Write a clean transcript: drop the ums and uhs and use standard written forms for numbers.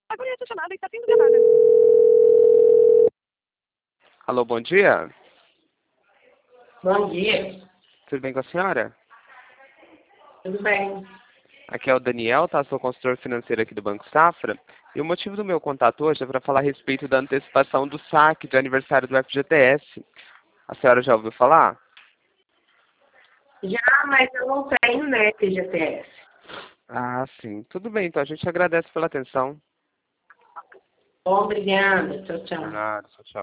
Agora essa chamada está sendo gravada. Alô, bom dia. Bom dia. Tudo bem com a senhora? Tudo bem? Aqui é o Daniel, tá? Sou consultor financeiro aqui do Banco Safra. E o motivo do meu contato hoje é para falar a respeito da antecipação do saque de aniversário do FGTS. A senhora já ouviu falar? Já, mas eu não tenho, né, FGTS. Ah, sim. Tudo bem, então a gente agradece pela atenção. Obrigada. Tchau, tchau. Nada, tchau, tchau.